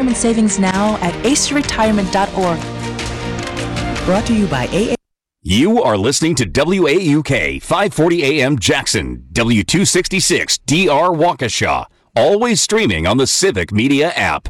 retirement savings now at aceyourretirement.org. Brought to you by AA. You are listening to WAUK 540 AM Jackson, W266 DR Waukesha. Always streaming on the Civic Media app.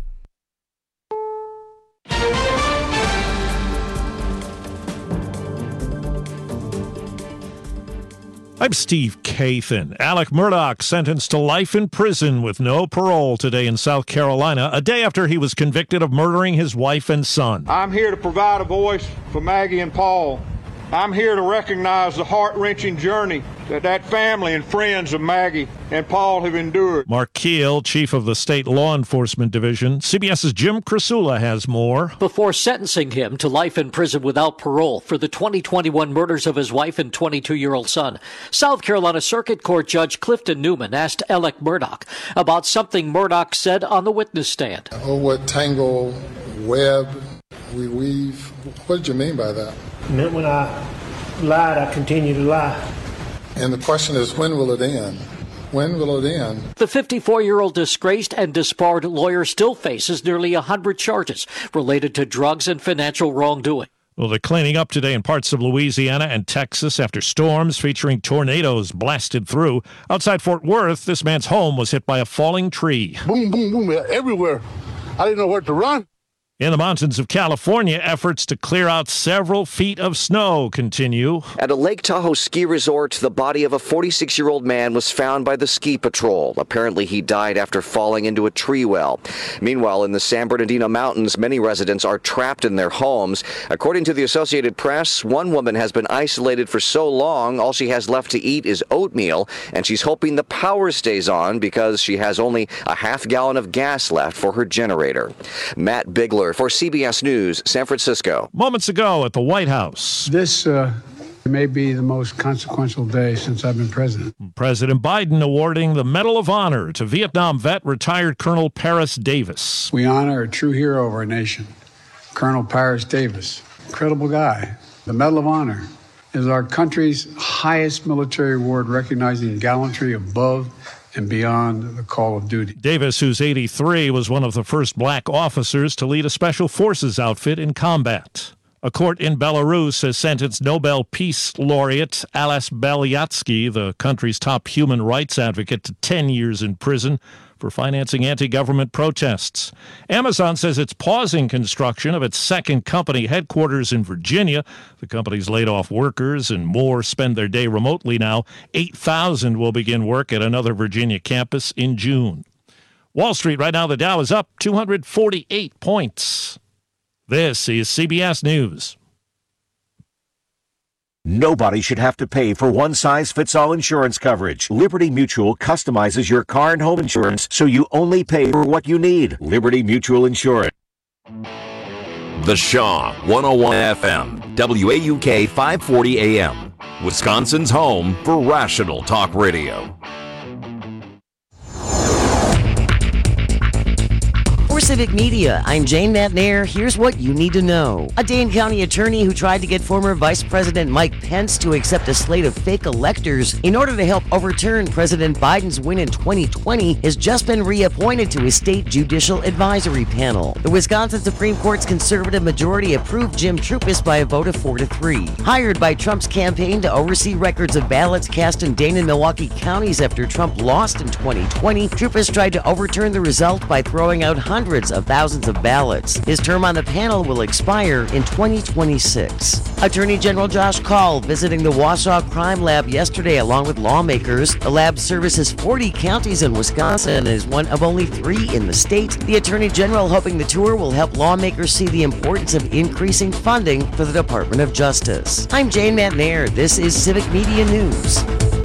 I'm Steve Kathan. Alec Murdaugh sentenced to life in prison with no parole today in South Carolina, a day after he was convicted of murdering his wife and son. I'm here to provide a voice for Maggie and Paul. I'm here to recognize the heart-wrenching journey that family and friends of Maggie and Paul have endured. Mark Keel, chief of the State Law Enforcement Division. CBS's Jim Krasula has more. Before sentencing him to life in prison without parole for the 2021 murders of his wife and 22-year-old son, South Carolina Circuit Court Judge Clifton Newman asked Alec Murdaugh about something Murdaugh said on the witness stand. Oh, what tangle web we weave. What did you mean by that? It meant when I lied, I continue to lie. And the question is, when will it end? When will it end? The 54-year-old disgraced and disbarred lawyer still faces nearly 100 charges related to drugs and financial wrongdoing. Well, they're cleaning up today in parts of Louisiana and Texas after storms featuring tornadoes blasted through. Outside Fort Worth, this man's home was hit by a falling tree. Boom, boom, boom, everywhere. I didn't know where to run. In the mountains of California, efforts to clear out several feet of snow continue. At a Lake Tahoe ski resort, the body of a 46-year-old man was found by the ski patrol. Apparently, he died after falling into a tree well. Meanwhile, in the San Bernardino Mountains, many residents are trapped in their homes. According to the Associated Press, one woman has been isolated for so long, all she has left to eat is oatmeal, and she's hoping the power stays on because she has only a half gallon of gas left for her generator. Matt Bigler for CBS News, San Francisco. Moments ago at the White House. This may be the most consequential day since I've been president. President Biden awarding the Medal of Honor to Vietnam vet retired Colonel Paris Davis. We honor a true hero of our nation, Colonel Paris Davis. Incredible guy. The Medal of Honor is our country's highest military award recognizing gallantry above and beyond the call of duty. Davis, who's 83, was one of the first black officers to lead a special forces outfit in combat. A court in Belarus has sentenced Nobel Peace Laureate Ales Belyatsky, the country's top human rights advocate, to 10 years in prison for financing anti-government protests. Amazon says it's pausing construction of its second company headquarters in Virginia. The company's laid off workers and more spend their day remotely now. 8,000 will begin work at another Virginia campus in June. Wall Street right now, the Dow is up 248 points. This is CBS News. Nobody should have to pay for one-size-fits-all insurance coverage. Liberty Mutual customizes your car and home insurance so you only pay for what you need. Liberty Mutual Insurance. The Shaw 101 FM, WAUK 540 AM, Wisconsin's home for rational talk radio. For Civic Media, I'm Jane McNair. Here's what you need to know. A Dane County attorney who tried to get former Vice President Mike Pence to accept a slate of fake electors in order to help overturn President Biden's win in 2020 has just been reappointed to his state judicial advisory panel. The Wisconsin Supreme Court's conservative majority approved Jim Troupis by a vote of 4-3. Hired by Trump's campaign to oversee records of ballots cast in Dane and Milwaukee counties after Trump lost in 2020, Troupis tried to overturn the result by throwing out hundreds of thousands of ballots. His term on the panel will expire in 2026. Attorney General Josh Kaul visiting the Wausau Crime Lab yesterday along with lawmakers. The lab services 40 counties in Wisconsin and is one of only 3 in the state. The Attorney General hoping the tour will help lawmakers see the importance of increasing funding for the Department of Justice. I'm Jane McNair. This is Civic Media News.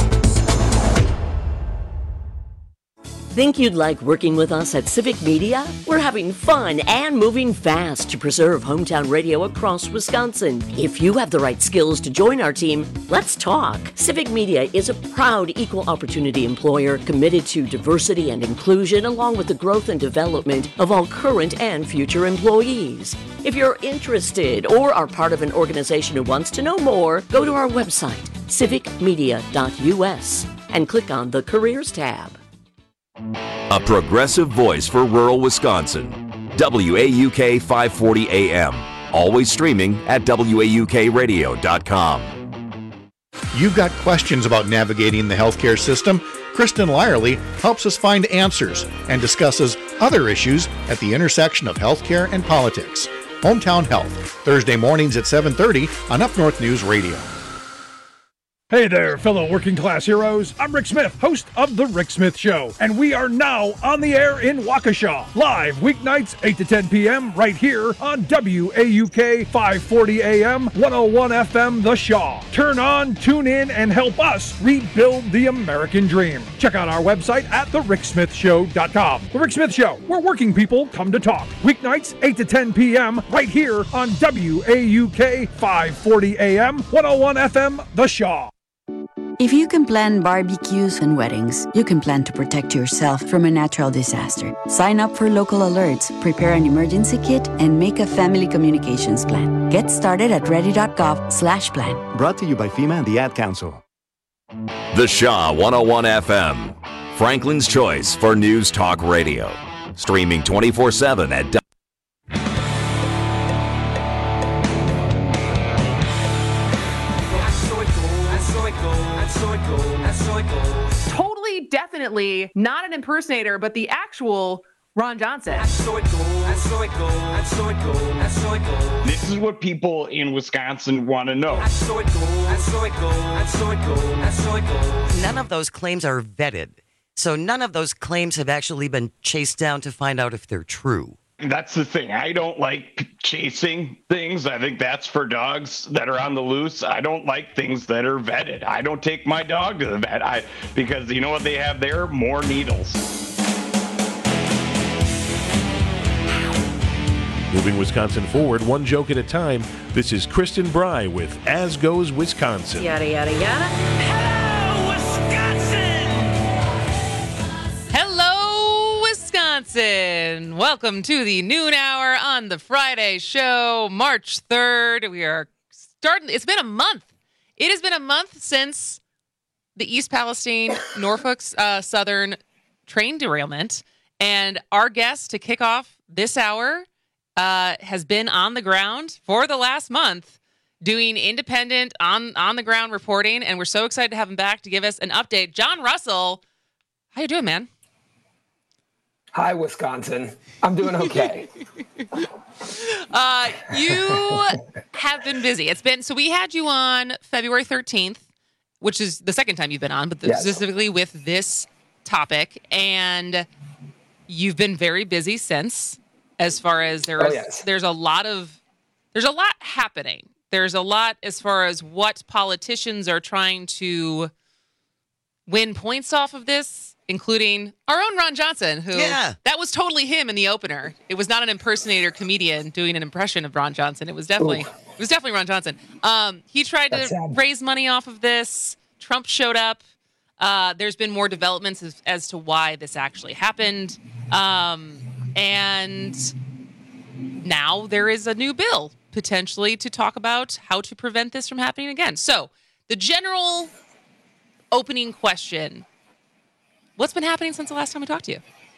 Think you'd like working with us at Civic Media? We're having fun and moving fast to preserve hometown radio across Wisconsin. If you have the right skills to join our team, let's talk. Civic Media is a proud equal opportunity employer committed to diversity and inclusion along with the growth and development of all current and future employees. If you're interested or are part of an organization who wants to know more, go to our website, civicmedia.us, and click on the Careers tab. A progressive voice for rural Wisconsin. WAUK 540 AM. Always streaming at WAUKradio.com. You've got questions about navigating the healthcare system? Kristen Lyerly helps us find answers and discusses other issues at the intersection of healthcare and politics. Hometown Health, Thursday mornings at 7:30 on Up North News Radio. Hey there, fellow working class heroes. I'm Rick Smith, host of The Rick Smith Show, and we are now on the air in Waukesha, live weeknights 8 to 10 p.m. right here on WAUK 540 AM, 101 FM The Shaw. Turn on, tune in, and help us rebuild the American dream. Check out our website at thericksmithshow.com. The Rick Smith Show, where working people come to talk. Weeknights 8 to 10 p.m. right here on WAUK 540 AM, 101 FM The Shaw. If you can plan barbecues and weddings, you can plan to protect yourself from a natural disaster. Sign up for local alerts, prepare an emergency kit, and make a family communications plan. Get started at ready.gov/plan. Brought to you by FEMA and the Ad Council. The Shaw 101 FM, Franklin's choice for News Talk Radio. Streaming 24/7 at Totally, definitely not an impersonator, but the actual Ron Johnson. This is what people in Wisconsin want to know. None of those claims are vetted. So none of those claims have actually been chased down to find out if they're true. That's the thing. I don't like chasing things. I think that's for dogs that are on the loose. I don't like things that are vetted. I don't take my dog to the vet because you know what they have there? More needles. Moving Wisconsin forward, one joke at a time. This is Kristen Bry with As Goes Wisconsin. Yada, yada, yada. Hello, Wisconsin! Welcome to the noon hour on the Friday show, March 3rd. We are starting. It's been a month. It has been a month since the East Palestine, Norfolk Southern train derailment. And our guest to kick off this hour has been on the ground for the last month doing independent on-the-ground reporting. And we're so excited to have him back to give us an update. John Russell, how you doing, man? Hi, Wisconsin. I'm doing okay. You have been busy. So we had you on February 13th, which is the second time you've been on, but specifically with this topic. And you've been very busy since, as far as there's a lot happening. There's a lot as far as what politicians are trying to win points off of this, including our own Ron Johnson, who that was totally him in the opener. It was not an impersonator comedian doing an impression of Ron Johnson. It was definitely Ron Johnson. He tried to raise money off of this. Trump showed up. There's been more developments as to why this actually happened. And now there is a new bill potentially to talk about how to prevent this from happening again. So the general opening question: what's been happening since the last time we talked to you?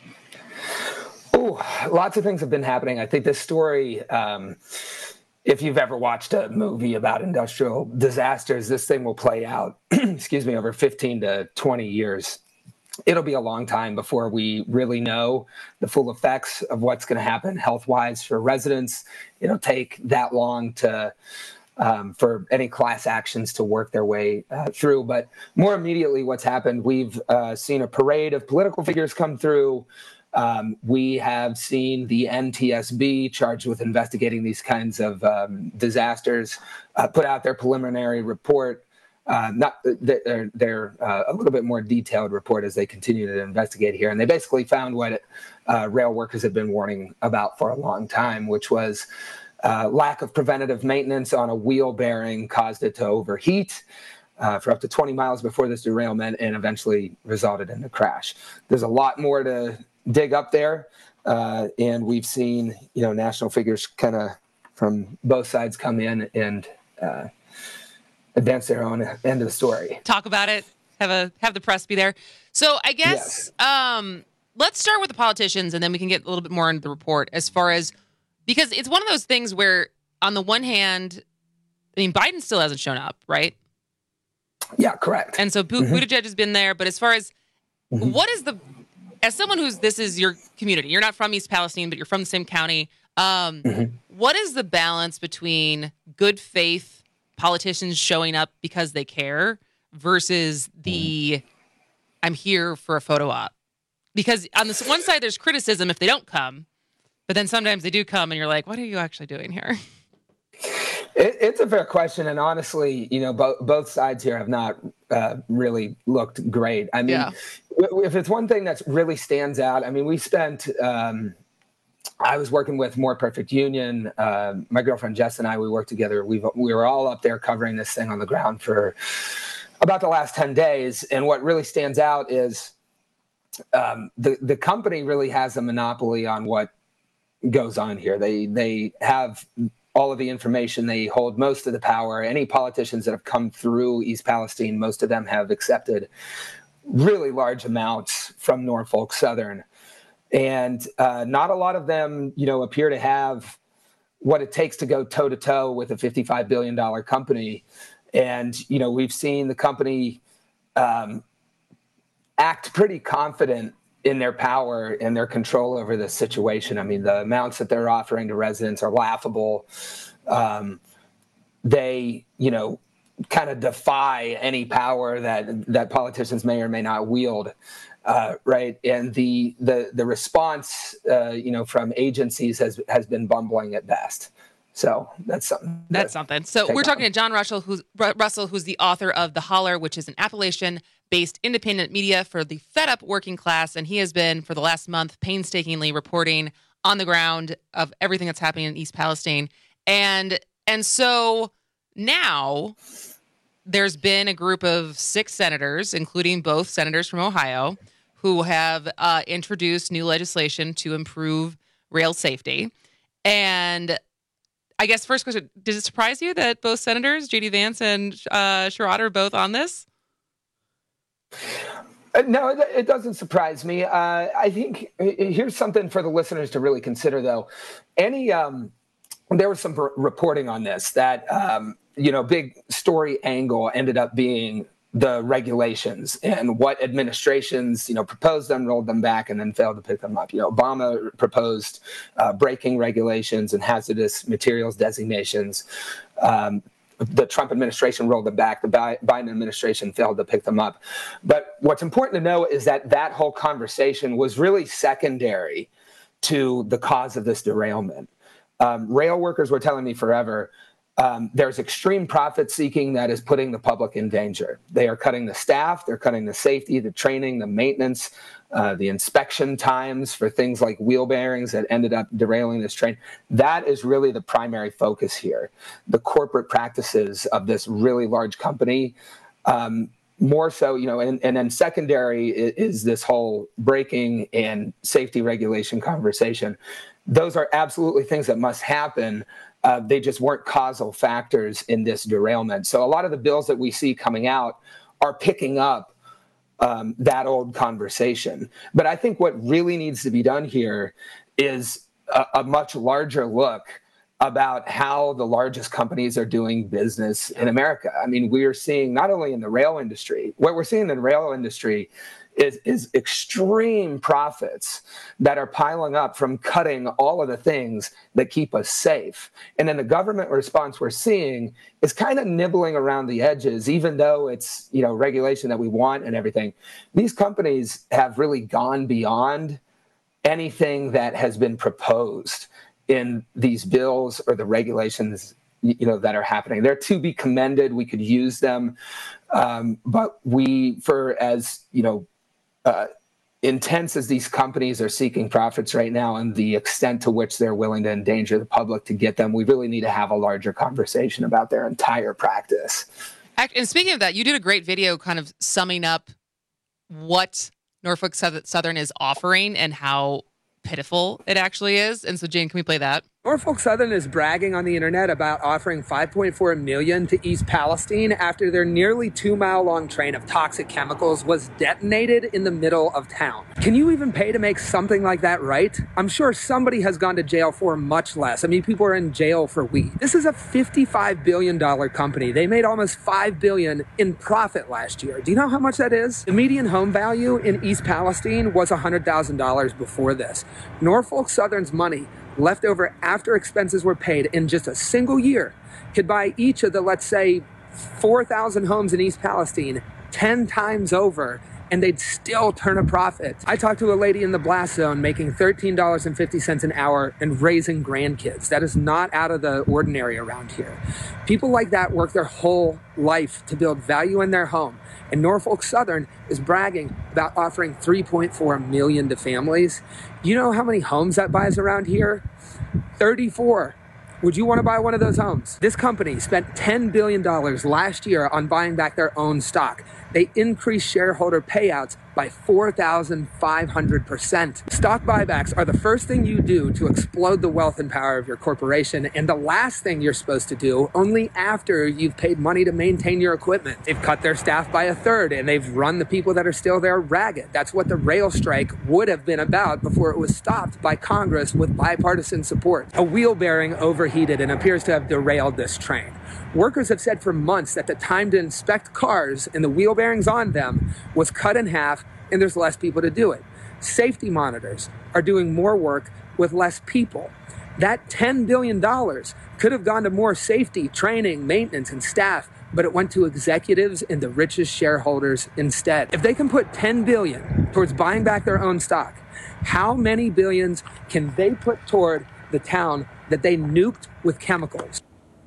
Oh, lots of things have been happening. I think this story, if you've ever watched a movie about industrial disasters, this thing will play out, over 15 to 20 years. It'll be a long time before we really know the full effects of what's going to happen health-wise for residents. It'll take that long for any class actions to work their way through. But more immediately, what's happened, we've seen a parade of political figures come through. We have seen the NTSB, charged with investigating these kinds of disasters, put out their preliminary report. They're a little bit more detailed report as they continue to investigate here. And they basically found what rail workers have been warning about for a long time, which was lack of preventative maintenance on a wheel bearing caused it to overheat for up to 20 miles before this derailment and eventually resulted in a crash. There's a lot more to dig up there. And we've seen, national figures kind of from both sides come in and advance their own end of the story. Talk about it. Have the press be there. So I guess let's start with the politicians, and then we can get a little bit more into the report as far as, because it's one of those things where, on the one hand, I mean, Biden still hasn't shown up, right? Yeah, correct. And so Buttigieg has been there, but as far as what is the, as someone this is your community, you're not from East Palestine, but you're from the same county. What is the balance between good faith politicians showing up because they care versus the I'm here for a photo op? Because on this one side, there's criticism if they don't come, but then sometimes they do come and you're like, what are you actually doing here? It's a fair question. And honestly, both sides here have not really looked great. I mean, if it's one thing that really stands out, I mean, we spent, I was working with More Perfect Union. My girlfriend Jess and I, we worked together. We were all up there covering this thing on the ground for about the last 10 days. And what really stands out is the company really has a monopoly on what goes on here. They have all of the information. They hold most of the power. Any politicians that have come through East Palestine, most of them have accepted really large amounts from Norfolk Southern. And not a lot of them, appear to have what it takes to go toe-to-toe with a $55 billion company. And, we've seen the company act pretty confident in their power and their control over this situation. I mean, the amounts that they're offering to residents are laughable. They, kind of defy any power that politicians may or may not wield. Right. And the response, from agencies has been bumbling at best. So that's something. That's something. So we're talking to John Russell, who's the author of The Holler, which is an Appalachian-based independent media for the fed-up working class. And he has been, for the last month, painstakingly reporting on the ground of everything that's happening in East Palestine. And so now there's been a group of 6 senators, including both senators from Ohio, who have introduced new legislation to improve rail safety. And I guess first question, did it surprise you that both senators, J.D. Vance and Sherrod, are both on this? No, it doesn't surprise me. I think here's something for the listeners to really consider, though. There was some reporting on this that, big story angle ended up being the regulations and what administrations, proposed them, rolled them back, and then failed to pick them up. Obama proposed braking regulations and hazardous materials designations. The Trump administration rolled them back. The Biden administration failed to pick them up. But what's important to know is that whole conversation was really secondary to the cause of this derailment. Rail workers were telling me forever, there's extreme profit seeking that is putting the public in danger. They are cutting the staff, they're cutting the safety, the training, the maintenance, the inspection times for things like wheel bearings that ended up derailing this train. That is really the primary focus here. The corporate practices of this really large company, more so, and then secondary is this whole braking and safety regulation conversation. Those are absolutely things that must happen. They just weren't causal factors in this derailment. So a lot of the bills that we see coming out are picking up that old conversation. But I think what really needs to be done here is a much larger look about how the largest companies are doing business in America. I mean, we are seeing not only in the rail industry, what we're seeing in the rail industry is extreme profits that are piling up from cutting all of the things that keep us safe. And then the government response we're seeing is kind of nibbling around the edges, even though it's, regulation that we want and everything. These companies have really gone beyond anything that has been proposed in these bills or the regulations that are happening. They're to be commended. We could use them. But intense as these companies are seeking profits right now and the extent to which they're willing to endanger the public to get them, we really need to have a larger conversation about their entire practice. And speaking of that, you did a great video kind of summing up what Norfolk Southern is offering and how pitiful it actually is. And so, Jane, can we play that? Norfolk Southern is bragging on the internet about offering $5.4 million to East Palestine after their nearly 2-mile-long train of toxic chemicals was detonated in the middle of town. Can you even pay to make something like that right? I'm sure somebody has gone to jail for much less. I mean, people are in jail for weed. This is a $55 billion company. They made almost $5 billion in profit last year. Do you know how much that is? The median home value in East Palestine was $100,000 before this. Norfolk Southern's money left over after expenses were paid in just a single year could buy each of the, let's say, 4,000 homes in East Palestine 10 times over, and they'd still turn a profit. I talked to a lady in the blast zone making $13.50 an hour and raising grandkids. That is not out of the ordinary around here. People like that work their whole life to build value in their home. And Norfolk Southern is bragging about offering $3.4 million to families. You know how many homes that buys around here? 34. Would you want to buy one of those homes? This company spent $10 billion last year on buying back their own stock. They increased shareholder payouts by 4,500%. Stock buybacks are the first thing you do to explode the wealth and power of your corporation, and the last thing you're supposed to do only after you've paid money to maintain your equipment. They've cut their staff by a third, and they've run the people that are still there ragged. That's what the rail strike would have been about before it was stopped by Congress with bipartisan support. A wheel bearing overheated and appears to have derailed this train. Workers have said for months that the time to inspect cars and the wheel bearings on them was cut in half, and there's less people to do it. Safety monitors are doing more work with less people. That $10 billion could have gone to more safety, training, maintenance, and staff, but it went to executives and the richest shareholders instead. If they can put $10 billion towards buying back their own stock, how many billions can they put toward the town that they nuked with chemicals?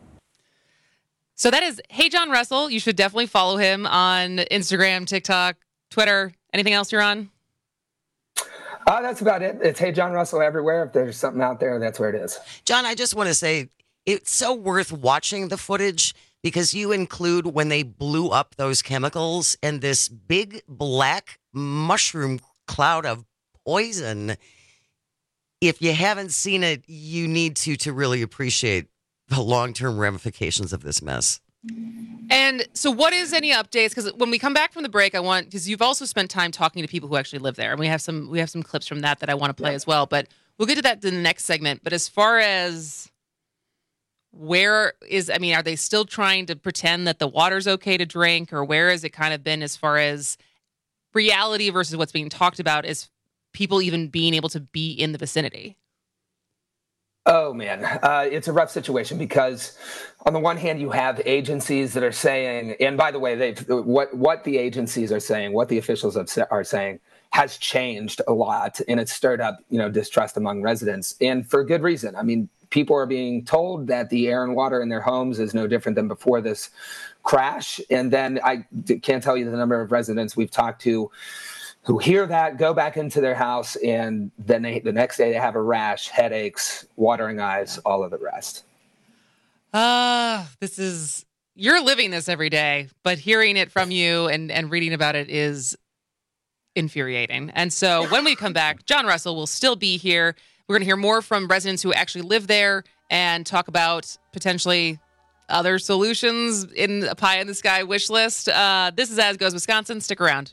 So that is Hey John Russell. You should definitely follow him on Instagram, TikTok, Twitter. Anything else you're on? That's about it. It's Hey John Russell everywhere. If there's something out there, that's where it is. John, I just want to say it's so worth watching the footage because you include when they blew up those chemicals and this big black mushroom cloud of poison. If you haven't seen it, you need to really appreciate the long-term ramifications of this mess. And so what is any updates? Because when we come back from the break, because you've also spent time talking to people who actually live there, and we have some clips from that I want to play as well, but we'll get to that in the next segment. But as far as are they still trying to pretend that the water's okay to drink, or where has it kind of been as far as reality versus what's being talked about as people even being able to be in the vicinity? Oh, man, it's a rough situation because on the one hand, you have agencies that are saying, and by the way, what the agencies are saying, what the officials are saying has changed a lot, and it's stirred up, distrust among residents, and for good reason. I mean, people are being told that the air and water in their homes is no different than before this crash, and then I can't tell you the number of residents we've talked to who hear that, go back into their house, and then the next day they have a rash, headaches, watering eyes, all of the rest. You're living this every day, but hearing it from you and reading about it is infuriating. And so when we come back, John Russell will still be here. We're going to hear more from residents who actually live there and talk about potentially other solutions in a pie in the sky wish list. This is As Goes Wisconsin. Stick around.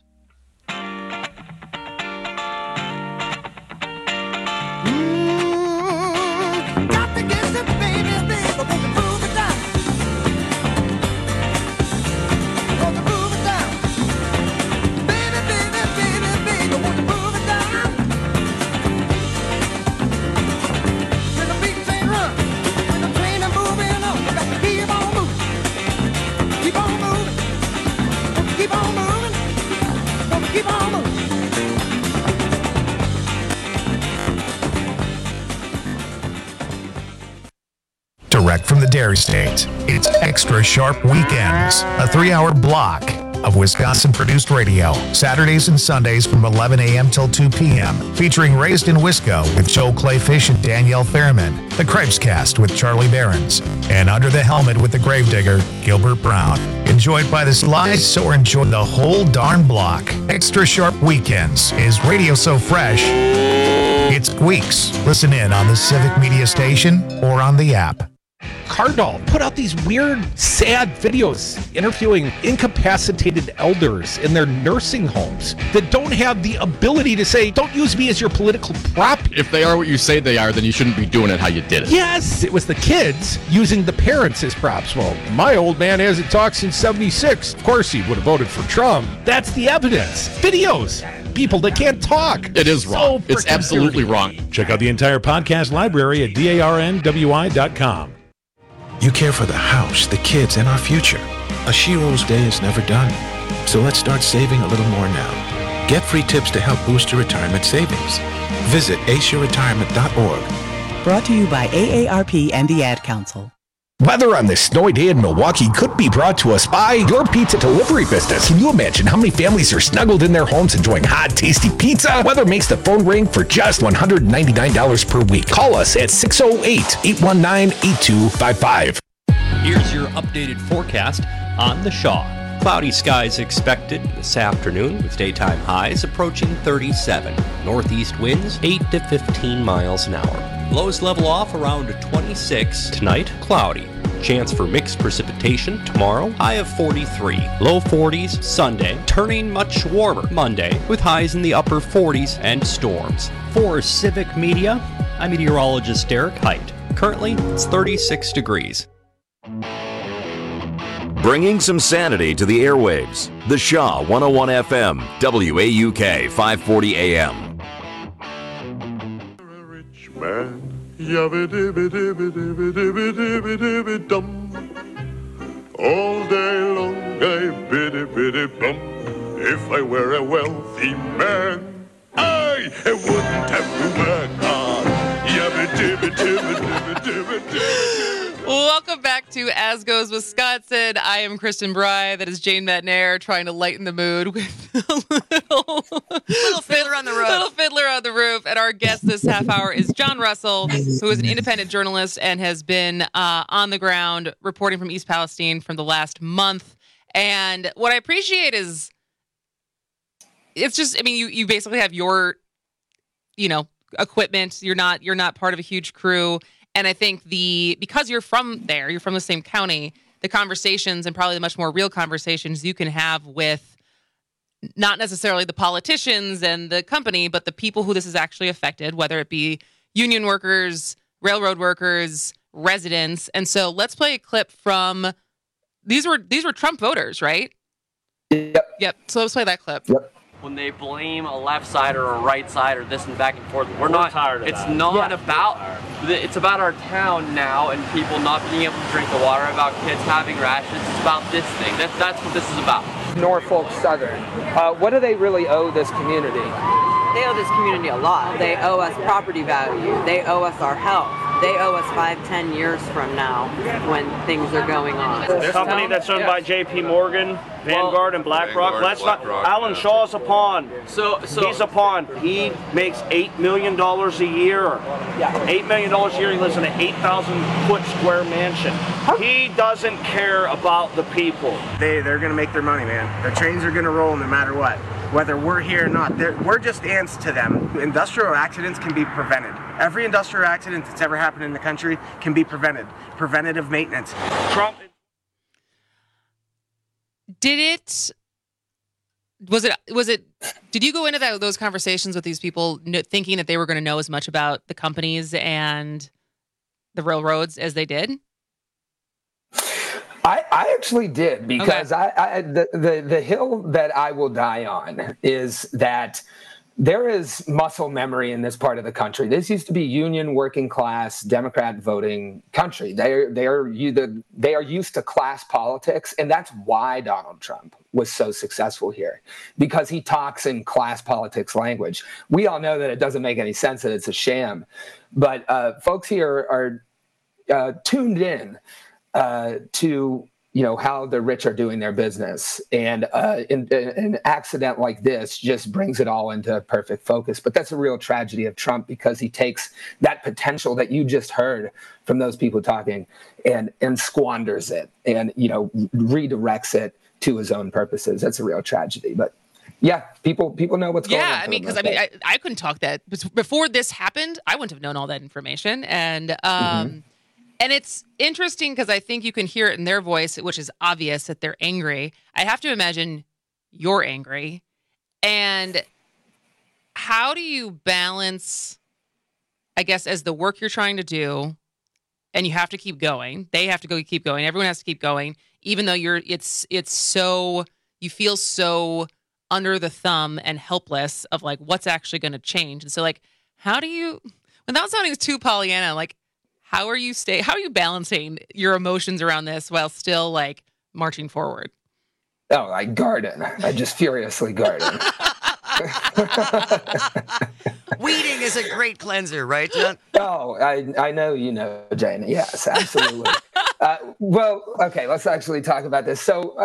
Direct from the Dairy State, it's Extra Sharp Weekends, a 3-hour block of Wisconsin-produced radio, Saturdays and Sundays from 11 a.m. till 2 p.m., featuring Raised in Wisco with Joe Clayfish and Danielle Thurman, The Cripescast with Charlie Behrens, and Under the Helmet with the Gravedigger, Gilbert Brown. Enjoyed by the slice or enjoy the whole darn block. Extra Sharp Weekends is radio so fresh, It's Squeaks. Listen in on the Civic Media Station or on the app. Cardinal put out these weird, sad videos interviewing incapacitated elders in their nursing homes that don't have the ability to say, don't use me as your political prop. If they are what you say they are, then you shouldn't be doing it how you did it. Yes, it was the kids using the parents as props. Well, my old man hasn't talked since 76. Of course he would have voted for Trump. That's the evidence. Videos. People that can't talk. It is wrong. So it's absolutely wrong. Check out the entire podcast library at darnwi.com. You care for the house, the kids, and our future. A Shiro's day is never done. So let's start saving a little more now. Get free tips to help boost your retirement savings. Visit aceyourretirement.org. Brought to you by AARP and the Ad Council. Weather on this snowy day in Milwaukee could be brought to us by your pizza delivery business. Can you imagine how many families are snuggled in their homes enjoying hot, tasty pizza? Weather makes the phone ring for just $199 per week. Call us at 608-819-8255. Here's your updated forecast on the Shaw. Cloudy skies expected this afternoon with daytime highs approaching 37. Northeast winds 8 to 15 miles an hour. Lows level off around 26. Tonight, cloudy. Chance for mixed precipitation tomorrow, high of 43. Low 40s Sunday, turning much warmer Monday with highs in the upper 40s and storms. For Civic Media, I'm meteorologist Derek Height. Currently, it's 36 degrees. Bringing some sanity to the airwaves. The Shaw 101 FM, WAUK 540 AM. Man, yabba dibba dibba dibba dibba dibba dibba dum. All day long I biddy biddy bum. If I were a wealthy man, I wouldn't have to work hard. Yabba dibba dibba dibba dibba dibba. Welcome back to As Goes Wisconsin. I am Kristen Bry. That is Jane Matnair trying to lighten the mood with a little fiddler on the roof. Little fiddler on the roof. And our guest this half hour is John Russell, who is an independent journalist and has been on the ground reporting from East Palestine from the last month. And what I appreciate is it's just, I mean, you basically have your, equipment. You're not part of a huge crew. And I think because you're from there, you're from the same county, the conversations and probably the much more real conversations you can have with not necessarily the politicians and the company, but the people who this is actually affected, whether it be union workers, railroad workers, residents. And so let's play a clip from these were Trump voters, right? Yep. So let's play that clip. Yep. When they blame a left side or a right side or this and back and forth, we're not tired of that. It's not about it's about our town now and people not being able to drink the water, about kids having rations. It's about this thing. That's what this is about. Norfolk Southern. What do they really owe this community? They owe this community a lot. They owe us property value. They owe us our health. They owe us 5-10 years from now when things are going on. This company that's owned by J.P. Morgan, Vanguard, and BlackRock. Alan Shaw's a pawn. So he's a pawn. He makes $8 million a year. $8 million a year. He lives in an 8,000-foot square mansion. He doesn't care about the people. They're going to make their money, man. Their trains are going to roll no matter what. Whether we're here or not, we're just ants to them. Industrial accidents can be prevented. Every industrial accident that's ever happened in the country can be prevented. Preventative maintenance. Trump. Did you go into those conversations with these people thinking that they were going to know as much about the companies and the railroads as they did? I actually did, because the hill that I will die on is that there is muscle memory in this part of the country. This used to be union, working class, Democrat voting country. They are used to class politics, and that's why Donald Trump was so successful here, because he talks in class politics language. We all know that it doesn't make any sense, that it's a sham, but folks here are tuned in to how the rich are doing their business, and an accident like this just brings it all into perfect focus. But that's a real tragedy of Trump, because he takes that potential that you just heard from those people talking and squanders it, and redirects it to his own purposes. That's a real tragedy. But Yeah, people know what's going on. Yeah, I mean, because I couldn't talk that before this happened. I wouldn't have known all that information, and it's interesting because I think you can hear it in their voice, which is obvious that they're angry. I have to imagine you're angry, and how do you balance, I guess, as the work you're trying to do, and you have to keep going. They have to keep going. Everyone has to keep going, even though it's so you feel so under the thumb and helpless of like what's actually going to change. And so like, how do you, without sounding too Pollyanna, like how are you balancing your emotions around this while still like marching forward? Oh, I garden. I just furiously garden. Weeding is a great cleanser, right, John? Oh, I know you know, Jane. Yes, absolutely. Well, okay, let's actually talk about this. So,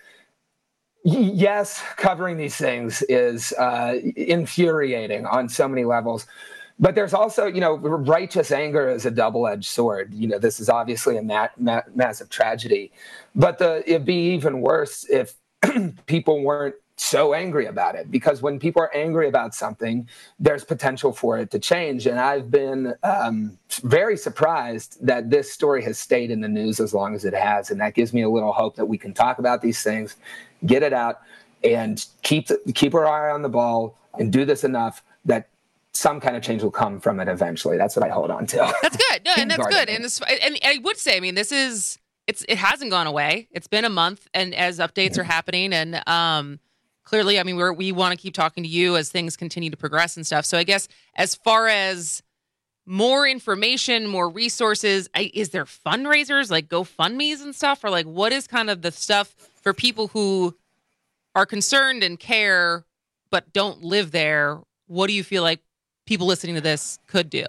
yes, covering these things is infuriating on so many levels. But there's also, righteous anger is a double-edged sword. This is obviously a massive tragedy. But it'd be even worse if people weren't so angry about it, because when people are angry about something, there's potential for it to change. And I've been very surprised that this story has stayed in the news as long as it has. And that gives me a little hope that we can talk about these things, get it out, and keep our eye on the ball and do this enough that some kind of change will come from it eventually. That's what I hold on to. That's good. No, and that's good. And I would say, I mean, it hasn't gone away. It's been a month, and as updates are happening, and clearly, I mean, we want to keep talking to you as things continue to progress and stuff. So I guess as far as more information, more resources, is there fundraisers like GoFundMes and stuff? Or like what is kind of the stuff for people who are concerned and care but don't live there? What do you feel like people listening to this could do?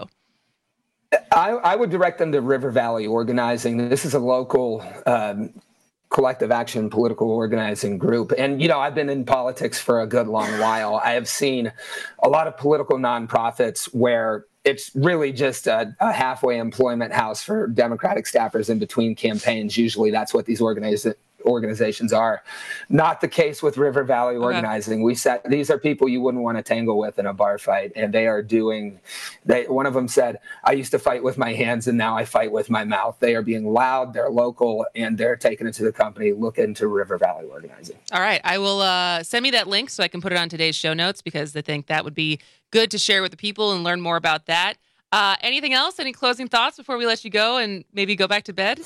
I would direct them to River Valley Organizing. This is a local collective action political organizing group. And, I've been in politics for a good long while. I have seen a lot of political nonprofits where it's really just a halfway employment house for Democratic staffers in between campaigns. Usually that's what these organizations are. Not the case with River Valley Organizing. These are people you wouldn't want to tangle with in a bar fight, and they are one of them said, I used to fight with my hands and now I fight with my mouth. They are being loud, they're local, and they're taking it to the company. Look into River Valley Organizing. All right. I will send me that link so I can put it on today's show notes, because I think that would be good to share with the people and learn more about that. Anything else? Any closing thoughts before we let you go and maybe go back to bed?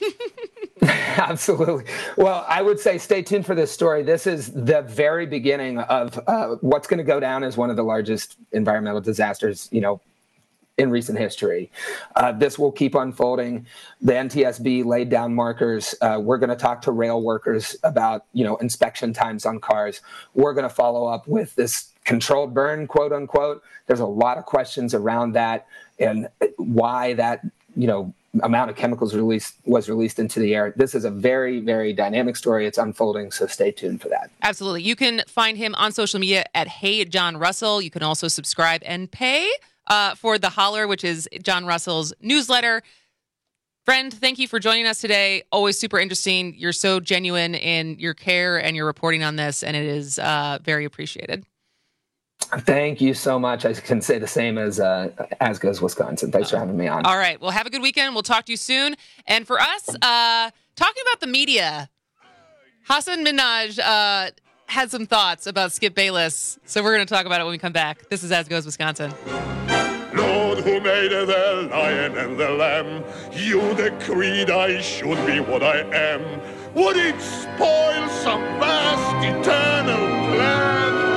Absolutely. Well, I would say stay tuned for this story. This is the very beginning of what's going to go down as one of the largest environmental disasters, in recent history. This will keep unfolding. The NTSB laid down markers. We're going to talk to rail workers about, inspection times on cars. We're going to follow up with this controlled burn, quote unquote. There's a lot of questions around that and why that, amount of chemicals was released into the air. This is a very, very dynamic story. It's unfolding, so stay tuned for that. Absolutely. You can find him on social media at Hey John Russell. You can also subscribe and pay for The Holler, which is John Russell's newsletter. Friend, thank you for joining us today. Always super interesting. You're so genuine in your care and your reporting on this, and it is very appreciated. Thank you so much. I can say the same as goes Wisconsin. Thanks for having me on. All right. Well, have a good weekend. We'll talk to you soon. And for us, talking about the media, Hasan Minhaj had some thoughts about Skip Bayless. So we're going to talk about it when we come back. This is As Goes Wisconsin. Lord, who made the lion and the lamb, you decreed I should be what I am. Would it spoil some vast eternal plan?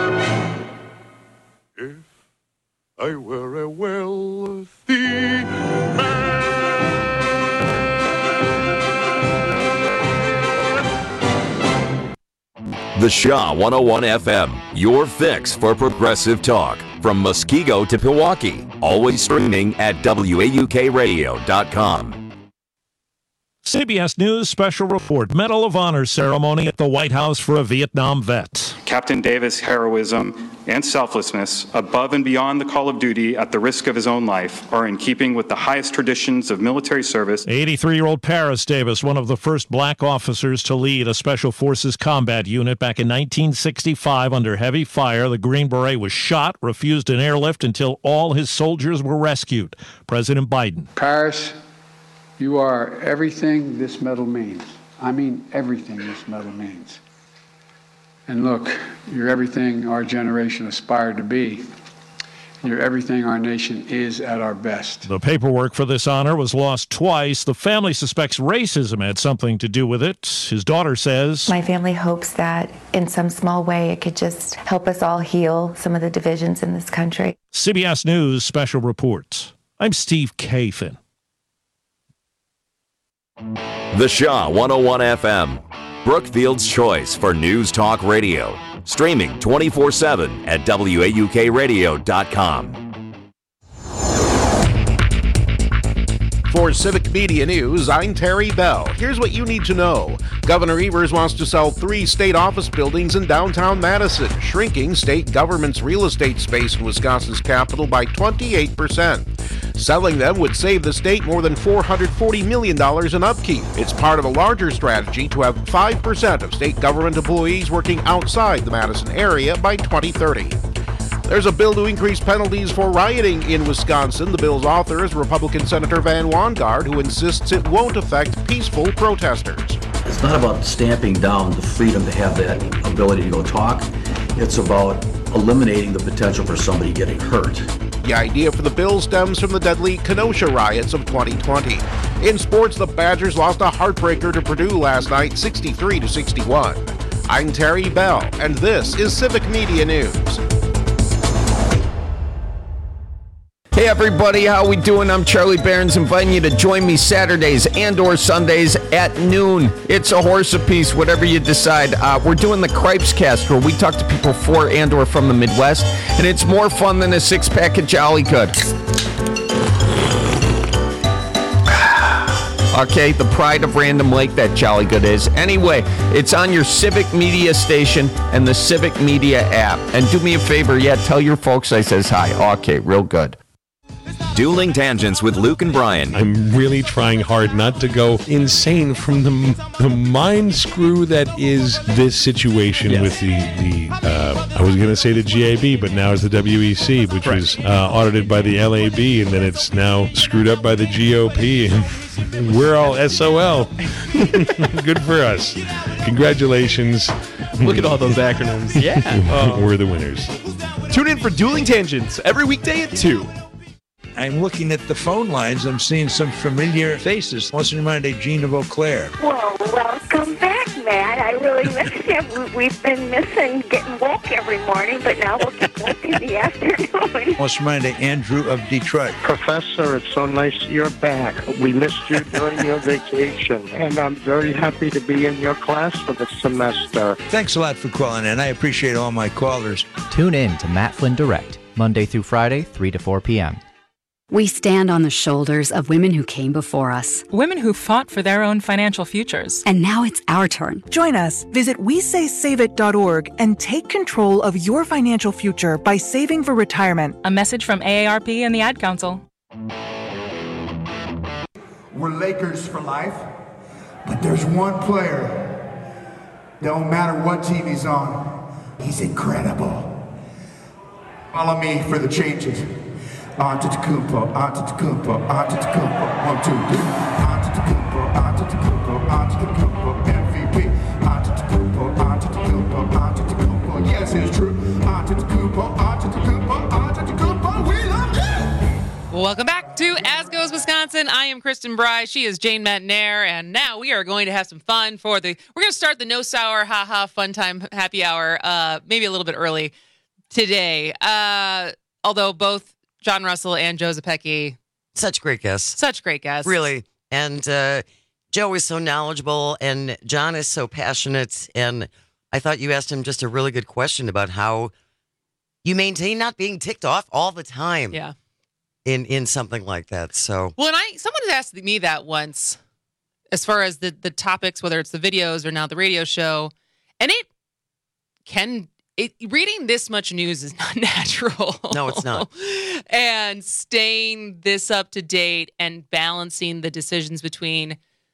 If I were a wealthy man. The Shaw 101 FM, your fix for progressive talk. From Muskego to Pewaukee, always streaming at WAUKradio.com. CBS News Special Report. Medal of Honor ceremony at the White House for a Vietnam vet. Captain Davis' heroism and selflessness above and beyond the call of duty at the risk of his own life are in keeping with the highest traditions of military service. 83-year-old Paris Davis, one of the first black officers to lead a Special Forces combat unit back in 1965 under heavy fire. The Green Beret was shot, refused an airlift until all his soldiers were rescued. President Biden. Paris, you are everything this medal means. I mean everything this medal means. And look, you're everything our generation aspired to be. You're everything our nation is at our best. The paperwork for this honor was lost twice. The family suspects racism had something to do with it. His daughter says, my family hopes that in some small way it could just help us all heal some of the divisions in this country. CBS News Special Reports. I'm Steve Kathan. The Shaw 101 FM, Brookfield's choice for news talk radio. Streaming 24/7 at WAUKradio.com. For Civic Media News, I'm Terry Bell. Here's what you need to know. Governor Evers wants to sell 3 state office buildings in downtown Madison, shrinking state government's real estate space in Wisconsin's capital by 28%. Selling them would save the state more than $440 million in upkeep. It's part of a larger strategy to have 5% of state government employees working outside the Madison area by 2030. There's a bill to increase penalties for rioting in Wisconsin. The bill's author is Republican Senator Van Wanggaard, who insists it won't affect peaceful protesters. It's not about stamping down the freedom to have that ability to go talk. It's about eliminating the potential for somebody getting hurt. The idea for the bill stems from the deadly Kenosha riots of 2020. In sports, the Badgers lost a heartbreaker to Purdue last night, 63-61. I'm Terry Bell, and this is Civic Media News. Hey everybody, how we doing? I'm Charlie Barons, inviting you to join me Saturdays and or Sundays at noon. It's a horse apiece, whatever you decide. We're doing the Cripes Cast, where we talk to people for and or from the Midwest, and it's more fun than a 6-pack of Jolly Good. Okay, the pride of Random Lake, that Jolly Good is. Anyway, it's on your Civic Media station and the Civic Media app. And do me a favor, tell your folks I says hi. Okay, real good. Dueling Tangents with Luke and Brian. I'm really trying hard not to go insane from the mind screw that is this situation with the I was going to say the GAB, but now it's the WEC, which was audited by the LAB, and then it's now screwed up by the GOP. And we're all SOL. Good for us. Congratulations. Look at all those acronyms. Yeah. We're the winners. Tune in for Dueling Tangents every weekday at 2. I'm looking at the phone lines. I'm seeing some familiar faces. What's in mind of Gene of Eau Claire? Well, welcome back, Matt. I really miss you. We've been missing getting woke every morning, but now we'll get woke in the afternoon. What's in mind of Andrew of Detroit? Professor, it's so nice you're back. We missed you during your vacation, and I'm very happy to be in your class for the semester. Thanks a lot for calling in. I appreciate all my callers. Tune in to Matt Flynn Direct, Monday through Friday, 3 to 4 p.m. We stand on the shoulders of women who came before us. Women who fought for their own financial futures. And now it's our turn. Join us. Visit WeSaySaveIt.org and take control of your financial future by saving for retirement. A message from AARP and the Ad Council. We're Lakers for life, but there's one player. Don't matter what team he's on, he's incredible. Follow me for the changes. Antetokounmpo, Antetokounmpo, Antetokounmpo, 1, 2, 3. Antetokounmpo, Antetokounmpo, Antetokounmpo, MVP. Antetokounmpo, Antetokounmpo, Antetokounmpo, yes, it's true. Antetokounmpo, Antetokounmpo, Antetokounmpo, we love you. Welcome back to As Goes Wisconsin. I am Kristen Bry. She is Jane Matnair, and now we are going to have some fun we're going to start the No Sour Haha Fun Time Happy Hour, maybe a little bit early today. Although both John Russell and Joe Zepecki. Such great guests. Really. And Joe is so knowledgeable and John is so passionate. And I thought you asked him just a really good question about how you maintain not being ticked off all the time. Yeah. In something like that. So well, and someone has asked me that once as far as the topics, whether it's the videos or now the radio show. And reading this much news is not natural. No, it's not. And staying this up to date and balancing the decisions between,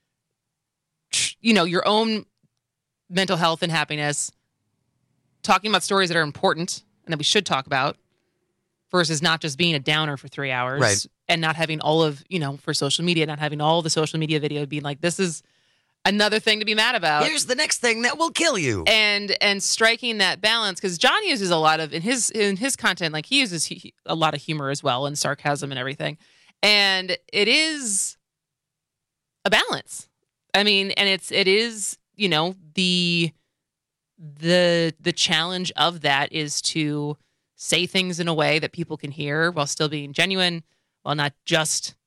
your own mental health and happiness, talking about stories that are important and that we should talk about, versus not just being a downer for 3 hours. Right. And not having all of, for social media, not having all the social media video being like, this is another thing to be mad about. Here's the next thing that will kill you. And striking that balance, because John uses a lot of, in his content, like he uses a lot of humor as well and sarcasm and everything. And it is a balance. I mean, and it is, the challenge of that is to say things in a way that people can hear while still being genuine, while not just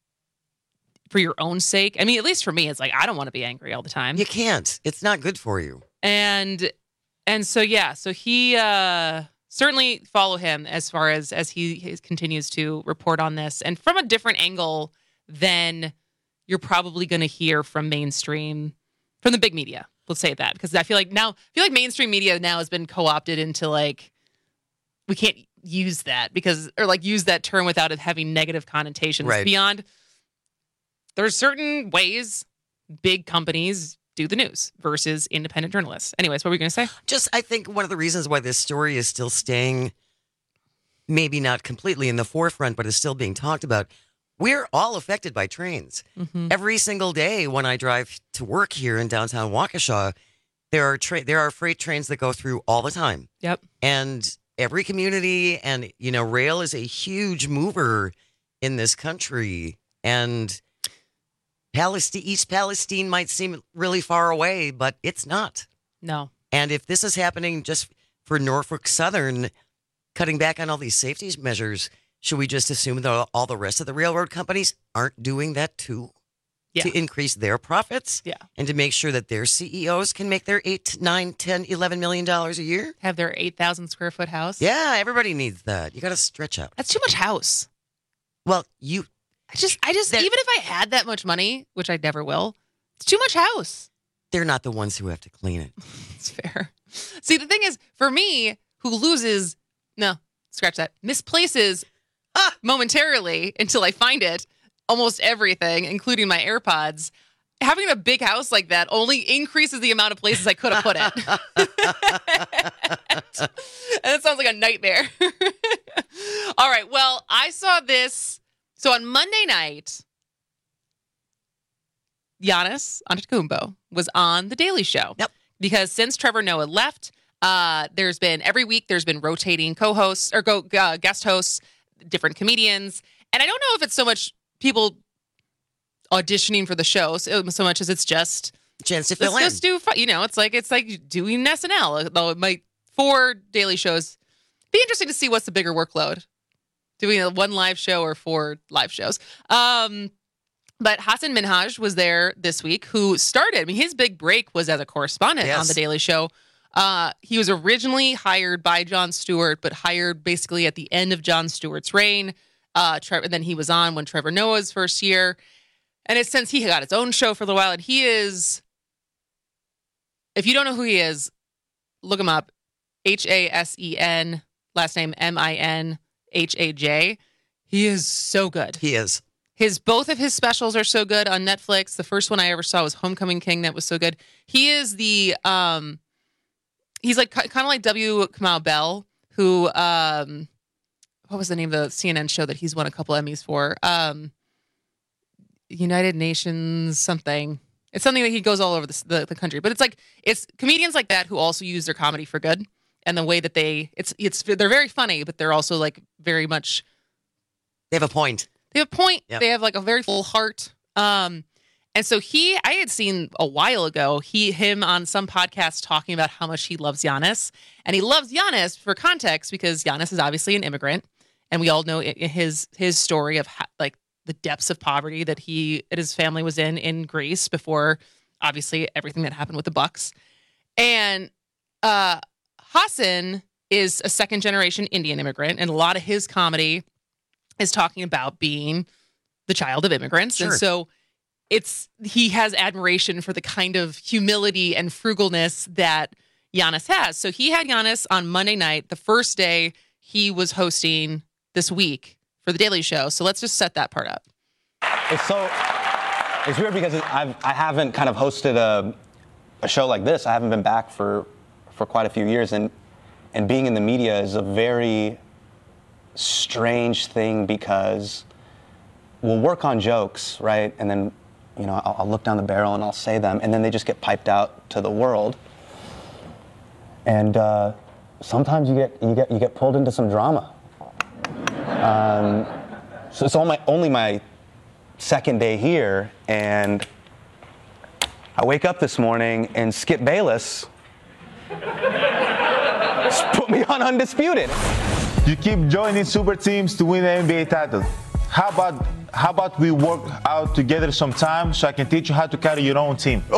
for your own sake. I mean, at least for me, it's like, I don't want to be angry all the time. You can't. It's not good for you. And so, yeah, so he certainly follow him as far as he continues to report on this, and from a different angle than you're probably going to hear from mainstream, from the big media. Let's say that, because I feel like mainstream media now has been co-opted into like, we can't use that use that term without it having negative connotations. Right. Beyond, there's certain ways big companies do the news versus independent journalists. Anyways, what were we going to say? I think one of the reasons why this story is still staying, maybe not completely in the forefront, but is still being talked about. We're all affected by trains. Mm-hmm. Every single day when I drive to work here in downtown Waukesha, there are freight trains that go through all the time. Yep. And every community and, rail is a huge mover in this country. And East Palestine might seem really far away, but it's not. No. And if this is happening just for Norfolk Southern, cutting back on all these safety measures, should we just assume that all the rest of the railroad companies aren't doing that too? Yeah. To increase their profits? Yeah. And to make sure that their CEOs can make their $8, $9, $10, $11 million a year? Have their 8,000 square foot house? Yeah, everybody needs that. You got to stretch out. That's too much house. Well, I just even if I had that much money, which I never will, it's too much house. They're not the ones who have to clean it. It's fair. See, the thing is, for me, misplaces momentarily until I find it, almost everything, including my AirPods, having a big house like that only increases the amount of places I could have put it. And it sounds like a nightmare. All right. Well, I saw this. So on Monday night, Giannis Antetokounmpo was on The Daily Show. Yep. Because since Trevor Noah left, every week there's been rotating co-hosts or guest hosts, different comedians. And I don't know if it's so much people auditioning for the show so much as it's just chance to fill in. Let's just do, it's like doing SNL, though it might, for daily shows, be interesting to see what's the bigger workload. Doing one live show or 4 live shows. But Hassan Minhaj was there this week, who started, his big break was as a correspondent on The Daily Show. He was originally hired by Jon Stewart, but hired basically at the end of Jon Stewart's reign. And then he was on when Trevor Noah's first year. And it's since he got his own show for a little while. And he is, if you don't know who he is, look him up. Hasen, last name Minhaj. He is so good. He is. Both of his specials are so good on Netflix. The first one I ever saw was Homecoming King. That was so good. He is he's like kind of like W. Kamau Bell, who, what was the name of the CNN show that he's won a couple Emmys for? United Nations something. It's something that he goes all over the country, but it's comedians like that who also use their comedy for good. And the way that they're very funny, but they're also like very much. They have a point. Yep. They have like a very full heart. And so I had seen a while ago, him on some podcast talking about how much he loves Giannis. And he loves Giannis for context because Giannis is obviously an immigrant. And we all know his story of like the depths of poverty that his family was in Greece before obviously everything that happened with the Bucks. And, Hassan is a second-generation Indian immigrant, and a lot of his comedy is talking about being the child of immigrants. Sure. And so he has admiration for the kind of humility and frugalness that Giannis has. So he had Giannis on Monday night, the first day he was hosting this week for The Daily Show. So let's just set that part up. It's weird because I haven't kind of hosted a show like this. I haven't been back for quite a few years, and being in the media is a very strange thing because we'll work on jokes, right? And then, I'll look down the barrel and I'll say them, and then they just get piped out to the world. And sometimes you get pulled into some drama. So it's only my second day here, and I wake up this morning and Skip Bayless put me on Undisputed. You keep joining super teams to win the NBA title. How about we work out together sometime so I can teach you how to carry your own team?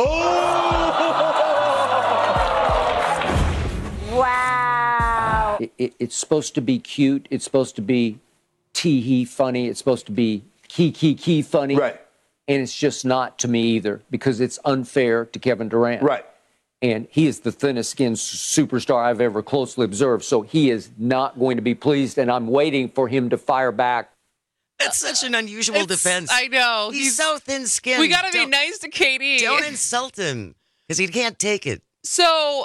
Wow. It's supposed to be cute. It's supposed to be tee-hee funny. It's supposed to be key funny. Right. And it's just not to me either because it's unfair to Kevin Durant. Right. And he is the thinnest skinned superstar I've ever closely observed. So he is not going to be pleased, and I'm waiting for him to fire back. That's such an unusual defense. I know. He's so thin-skinned. We got to be nice to KD. Don't insult him because he can't take it. So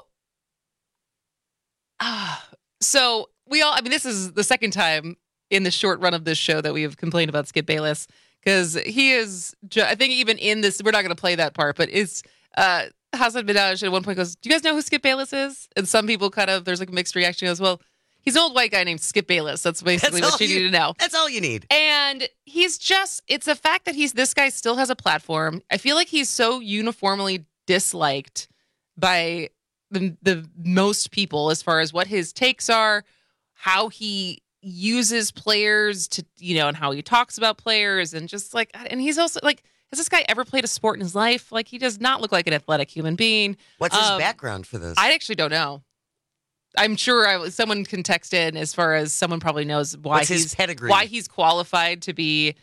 we all, this is the second time in the short run of this show that we have complained about Skip Bayless because he is, I think even in this, we're not going to play that part, but it's, Hassan Minhaj at one point goes, do you guys know who Skip Bayless is? And some people there's like a mixed reaction. He goes, well, he's an old white guy named Skip Bayless. That's basically what you need to know. That's all you need. And he's it's the fact that this guy still has a platform. I feel like he's so uniformly disliked by the most people as far as what his takes are, how he uses players to, and how he talks about players and just and he's also has this guy ever played a sport in his life? He does not look like an athletic human being. What's his background for this? I actually don't know. I'm sure someone can text in as far as someone probably knows why What's his pedigree? Why he's qualified to be,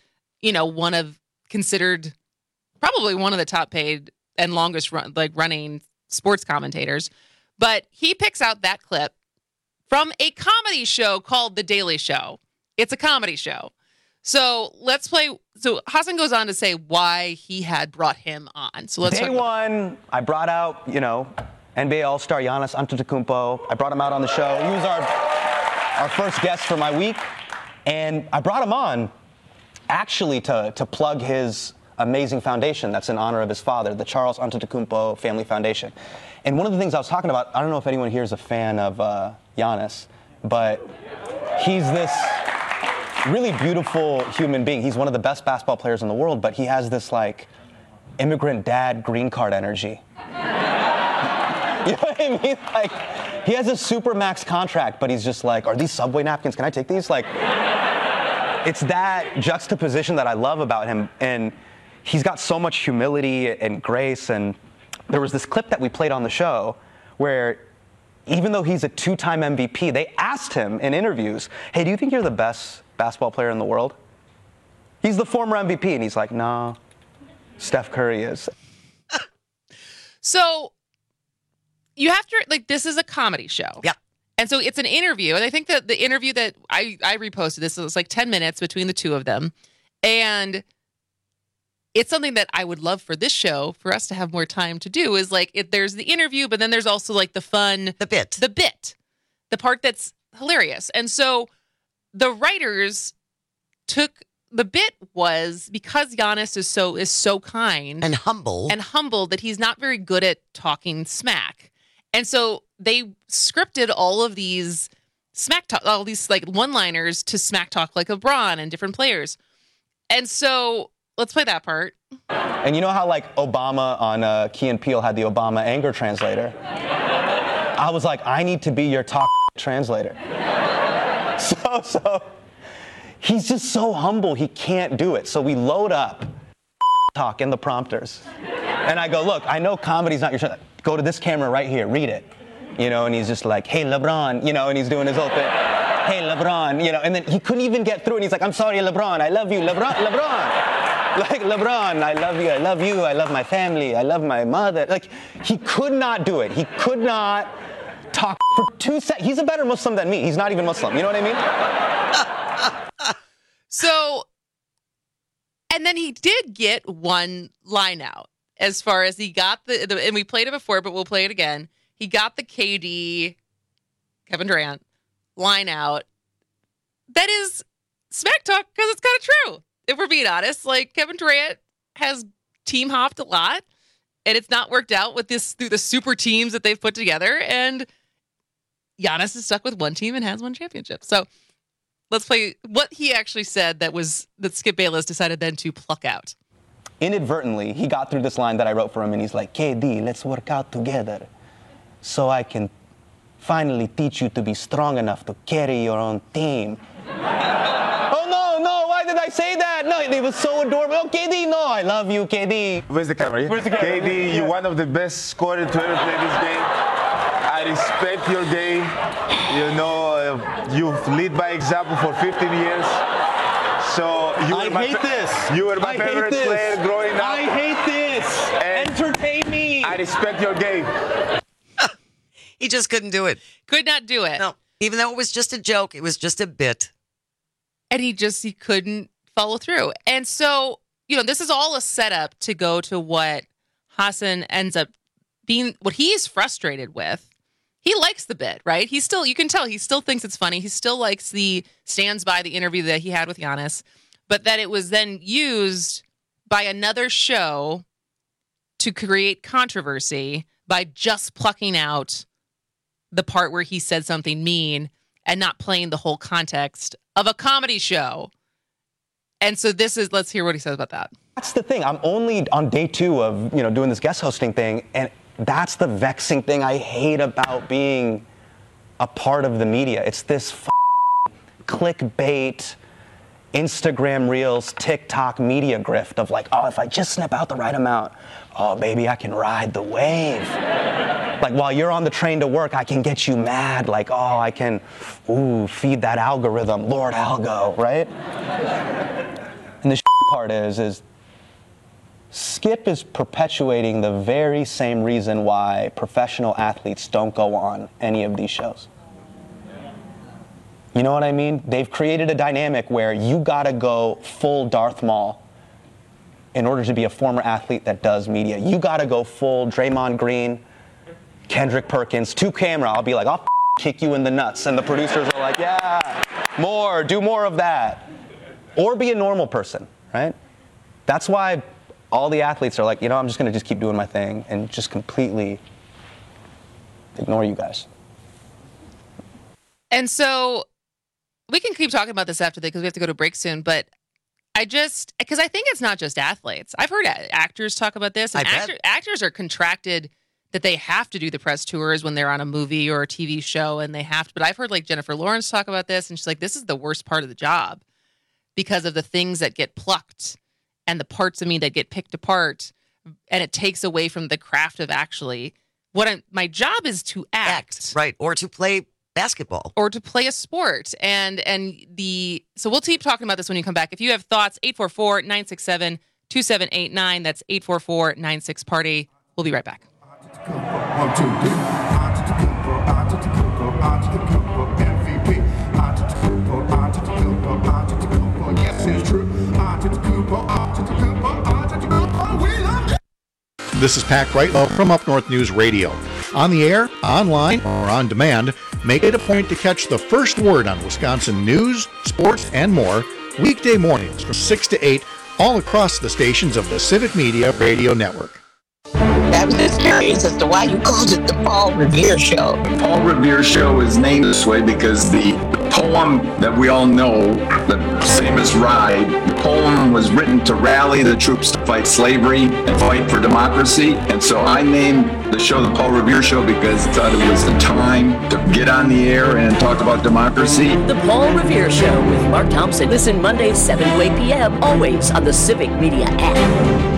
considered probably one of the top paid and longest running sports commentators. But he picks out that clip from a comedy show called The Daily Show. It's a comedy show. So let's play. So Hassan goes on to say why he had brought him on. So let's Day one, I brought out, NBA All-Star Giannis Antetokounmpo. I brought him out on the show. He was our first guest for my week. And I brought him on actually to plug his amazing foundation that's in honor of his father, the Charles Antetokounmpo Family Foundation. And one of the things I was talking about, I don't know if anyone here is a fan of Giannis, but he's this really beautiful human being. He's one of the best basketball players in the world, but he has this immigrant dad green card energy. You know what I mean? He has a super max contract, but he's just are these Subway napkins? Can I take these? It's that juxtaposition that I love about him. And he's got so much humility and grace. And there was this clip that we played on the show where even though he's a two-time MVP, they asked him in interviews, hey, do you think you're the best basketball player in the world? He's the former MVP. And he's like, nah, Steph Curry is. So you have to, this is a comedy show. Yep. And so it's an interview. And I think that the interview that I reposted this, it was 10 minutes between the two of them. And it's something that I would love for this show, for us to have more time to do, is there's the interview, but then there's also the fun. The bit. The part that's hilarious. And so the writers the bit was because Giannis is so kind and humble that he's not very good at talking smack. And so they scripted all of these smack talk, all these one-liners to smack talk LeBron and different players. And so let's play that part. And you know how Obama on Key and Peele had the Obama anger translator? I was I need to be your talk translator. So he's just so humble, he can't do it. So we load up talk in the prompters. And I go, look, I know comedy's not your go to this camera right here, read it. And he's just hey, LeBron, and he's doing his whole thing. Hey, LeBron, and then he couldn't even get through, and he's I'm sorry, LeBron, I love you, LeBron. LeBron, I love you, I love my family, I love my mother. He could not do it. He could not talk for 2 seconds. He's a better Muslim than me. He's not even Muslim. You know what I mean? So, and then he did get one line out as far as he got and we played it before, but we'll play it again. He got the KD, Kevin Durant, line out. That is smack talk because it's kind of true. If we're being honest, like Kevin Durant has team hopped a lot and it's not worked out with this through the super teams that they've put together. And Giannis is stuck with one team and has one championship. So let's play what he actually said that Skip Bayless decided then to pluck out. Inadvertently, he got through this line that I wrote for him, and he's like, KD, let's work out together so I can finally teach you to be strong enough to carry your own team. Oh, no, why did I say that? No, it was so adorable. Oh, KD, no, I love you, KD. Where's the camera? Where's the camera? KD, you're one of the best scorers to ever play this game. I respect your game. You know, you've led by example for 15 years. So you were You were my favorite player growing up. I hate this. Entertain me. I respect your game. He just couldn't do it. Could not do it. No, even though it was just a joke, it was just a bit. And he couldn't follow through. And so, this is all a setup to go to what Hassan ends up being, what he's frustrated with. He likes the bit, right? You can tell he still thinks it's funny. He still stands by the interview that he had with Giannis, but that it was then used by another show to create controversy by just plucking out the part where he said something mean and not playing the whole context of a comedy show. And so let's hear what he says about that. That's the thing. I'm only on day 2 of, doing this guest hosting thing, and that's the vexing thing I hate about being a part of the media. It's this clickbait, Instagram Reels, TikTok media grift of if I just snip out the right amount, oh, baby, I can ride the wave. While you're on the train to work, I can get you mad. I can, feed that algorithm, Lord Algo, right? And the part is Skip is perpetuating the very same reason why professional athletes don't go on any of these shows. You know what I mean? They've created a dynamic where you gotta go full Darth Maul in order to be a former athlete that does media. You gotta go full Draymond Green, Kendrick Perkins, to camera. I'll be like, I'll kick you in the nuts. And the producers are like, yeah, do more of that. Or be a normal person, right? That's why all the athletes are like, I'm just going to keep doing my thing and just completely ignore you guys. And so we can keep talking about this after because we have to go to break soon. But because I think it's not just athletes. I've heard actors talk about this. And actors are contracted that they have to do the press tours when they're on a movie or a TV show, and they have to. But I've heard Jennifer Lawrence talk about this, and she's like, this is the worst part of the job because of the things that get plucked and the parts of me that get picked apart, and it takes away from the craft of actually my job is to act. Right, or to play basketball. Or to play a sport. So we'll keep talking about this when you come back. If you have thoughts, 844-967-2789. That's 844-96-PARTY. We'll be right back. 1, 2, 3. Yes, it's true. This is Pat Greightlow from Up North News Radio. On the air, online, or on demand, make it a point to catch the first word on Wisconsin news, sports, and more weekday mornings from 6 to 8 all across the stations of the Civic Media Radio Network. I was just curious as to why you called it the Paul Revere Show. The Paul Revere Show is named this way because the poem that we all know, the famous Ride, the poem was written to rally the troops to fight slavery and fight for democracy. And so I named the show the Paul Revere Show because I thought it was the time to get on the air and talk about democracy. The Paul Revere Show with Mark Thompson. Listen Mondays 7 to 8 p.m. always on the Civic Media app.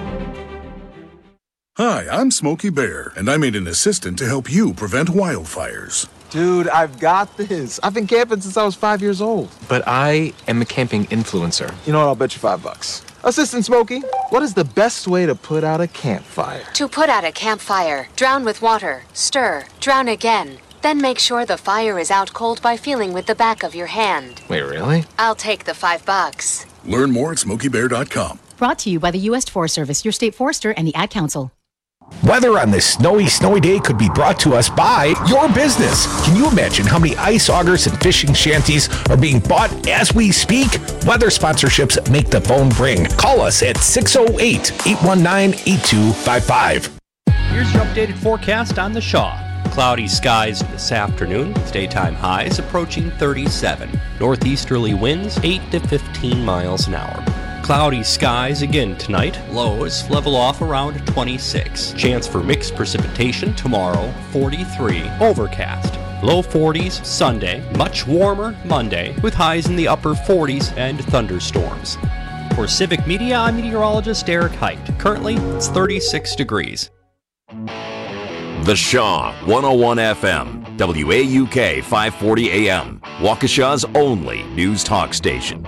Hi, I'm Smokey Bear, and I made an assistant to help you prevent wildfires. Dude, I've got this. I've been camping since I was 5 years old. But I am a camping influencer. You know what? I'll bet you $5. Assistant Smokey, what is the best way to put out a campfire? To put out a campfire, drown with water, stir, drown again. Then make sure the fire is out cold by feeling with the back of your hand. Wait, really? I'll take the $5. Learn more at SmokeyBear.com. Brought to you by the U.S. Forest Service, your state forester, and the Ad Council. Weather on this snowy day could be brought to us by your business. Can you imagine how many ice augers and fishing shanties are being bought as we speak? Weather sponsorships make the phone ring. Call us at 608-819-8255. Here's your updated forecast on the Shaw. Cloudy skies this afternoon, daytime highs approaching 37. Northeasterly winds 8 to 15 miles an hour. Cloudy skies again tonight. Lows level off around 26. Chance for mixed precipitation tomorrow, 43. Overcast. Low 40s Sunday. Much warmer Monday with highs in the upper 40s and thunderstorms. For Civic Media, I'm meteorologist Eric Height. Currently, it's 36 degrees. The Shaw 101 FM, WAUK 540 AM, Waukesha's only news talk station.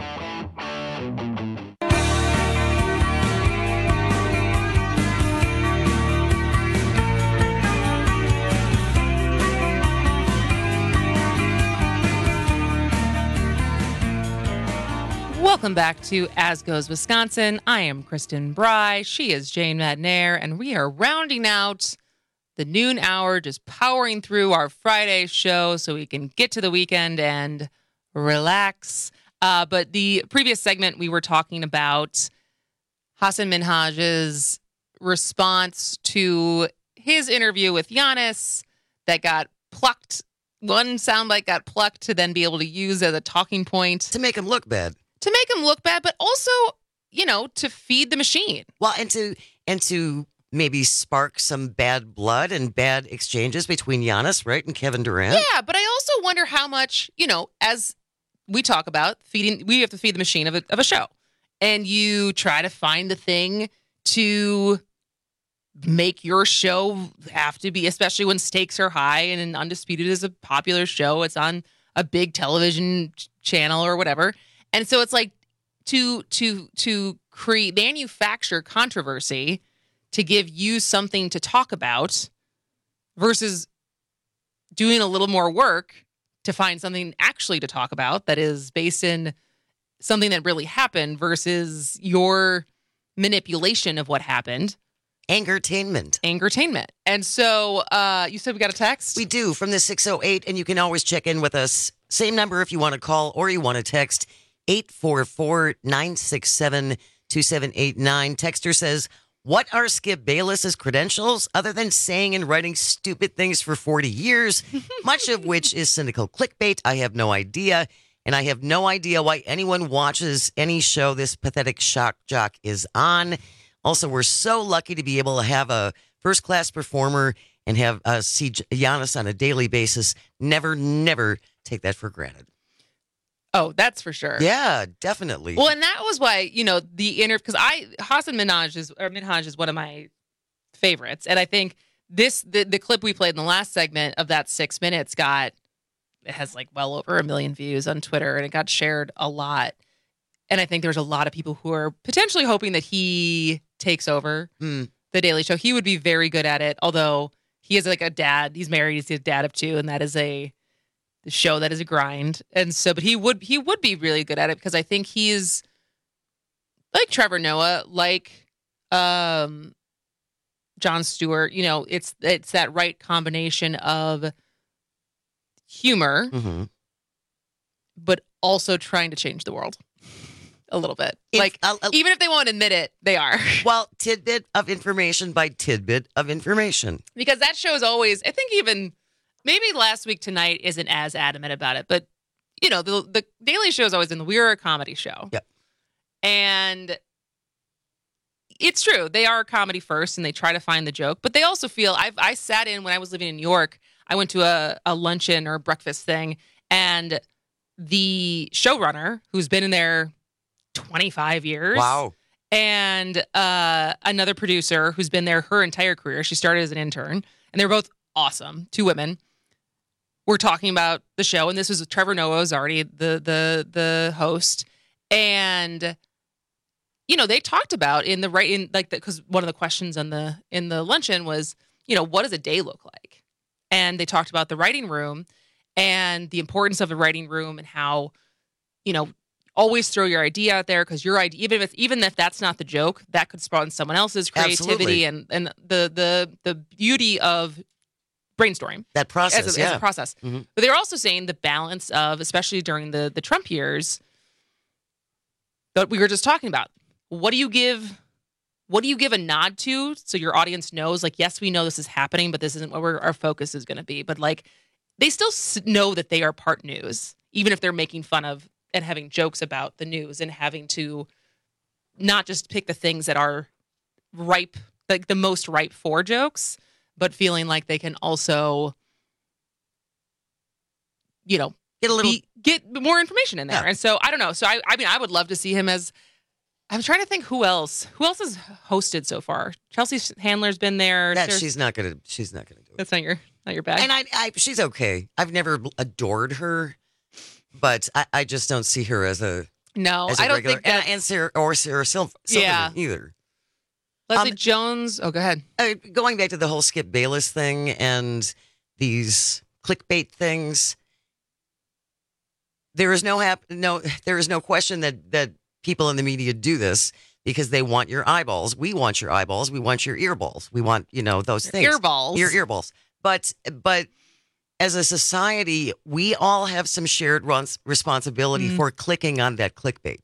Welcome back to As Goes Wisconsin. I am Kristen Bry. She is Jane Madnair, and we are rounding out the noon hour, just powering through our Friday show so we can get to the weekend and relax. But the previous segment, we were talking about Hasan Minhaj's response to his interview with Giannis that got plucked. One soundbite got plucked to then be able to use as a talking point. To make him look bad. To make him look bad, but also, you know, to feed the machine. Well, and to maybe spark some bad blood and bad exchanges between Giannis, right, and Kevin Durant. Yeah, but I also wonder how much, you know, as we talk about we have to feed the machine of a show. And you try to find the thing to make your show have to be, especially when stakes are high and Undisputed is a popular show. It's on a big television channel or whatever. And so it's like to manufacture controversy to give you something to talk about versus doing a little more work to find something actually to talk about that is based in something that really happened versus your manipulation of what happened. Angertainment. And so you said we got a text? We do, from the 608, and you can always check in with us. Same number if you want to call or you want to text. 844-967-2789. Texter says, what are Skip Bayless's credentials other than saying and writing stupid things for 40 years, much of which is cynical clickbait? I have no idea. And I have no idea why anyone watches any show this pathetic shock jock is on. Also, we're so lucky to be able to have a first-class performer and have see Giannis on a daily basis. Never take that for granted. Oh, that's for sure. Yeah, definitely. Well, and that was why, you know, because Hasan Minhaj is one of my favorites. And I think the clip we played in the last segment of that 6 minutes has like well over 1 million views on Twitter, and it got shared a lot. And I think there's a lot of people who are potentially hoping that he takes over The Daily Show. He would be very good at it, although he is like a dad. He's married. He's a dad of 2, and that is the show that is a grind. And so, but he would be really good at it because I think he's like Trevor Noah, like Jon Stewart. You know, it's that right combination of humor, but also trying to change the world a little bit. Even if they won't admit it, they are. Well, tidbit of information by tidbit of information. Because that show is always, I think even maybe Last Week Tonight isn't as adamant about it, but you know, the Daily Show is always we're a comedy show. Yep. And it's true. They are a comedy first and they try to find the joke, but they also feel, I sat in when I was living in New York, I went to a luncheon or breakfast thing, and the showrunner, who's been in there 25 years. Wow. And another producer who's been there her entire career. She started as an intern, and they're both awesome. 2 women. We're talking about the show, and this was Trevor Noah was already the host. And they talked about because one of the questions in the luncheon was, what does a day look like? And they talked about the writing room and the importance of the writing room and how, always throw your idea out there, because your idea, even if that's not the joke, that could spawn someone else's creativity. Absolutely. and the beauty of brainstorming. That process, as a process. Mm-hmm. But they're also saying the balance of, especially during the Trump years, that we were just talking about. What do you give a nod to so your audience knows, like, yes, we know this is happening, but this isn't where our focus is going to be. But like, they still know that they are part news, even if they're making fun of and having jokes about the news and having to not just pick the things that are ripe, like the most ripe for jokes, but feeling like they can also, get more information in there. Yeah. And so I don't know. So I would love to see him as. I'm trying to think who else has hosted so far. Chelsea Handler's been there. She's not gonna do it. That's not your bag. And she's okay. I've never adored her, but I just don't see her as a I don't regular, think and Sarah Silverman either. Leslie Jones. Oh, go ahead. Going back to the whole Skip Bayless thing and these clickbait things, there is no question that people in the media do this because they want your eyeballs. We want your eyeballs. We want your earballs. We want, those things. Earballs. Your earballs. But as a society, we all have some shared responsibility for clicking on that clickbait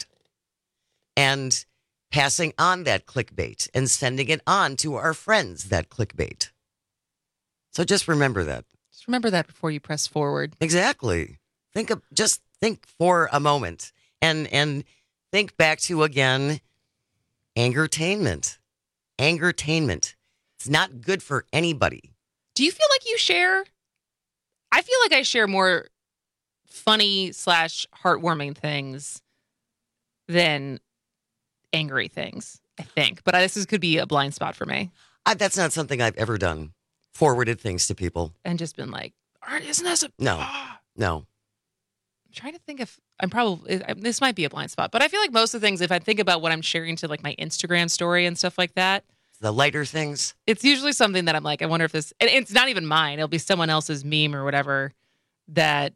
and passing on that clickbait and sending it on to our friends, that clickbait. So just remember that. Just remember that before you press forward. Exactly. Just think for a moment and think back to, again, angertainment. Angertainment. It's not good for anybody. Do you feel like you share? I feel like I share more funny / heartwarming things than angry things, I think. But this could be a blind spot for me. That's not something I've ever done. Forwarded things to people. And just been like, isn't this a... No. I'm trying to think if this might be a blind spot, but I feel like most of the things, if I think about what I'm sharing to like my Instagram story and stuff like that, the lighter things, it's usually something that I'm like, I wonder if this, and it's not even mine. It'll be someone else's meme or whatever that